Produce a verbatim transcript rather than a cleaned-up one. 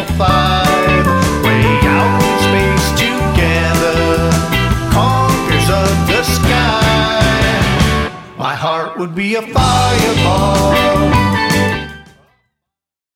five, way out in space together, conquerors of the sky. My heart would be a fireball.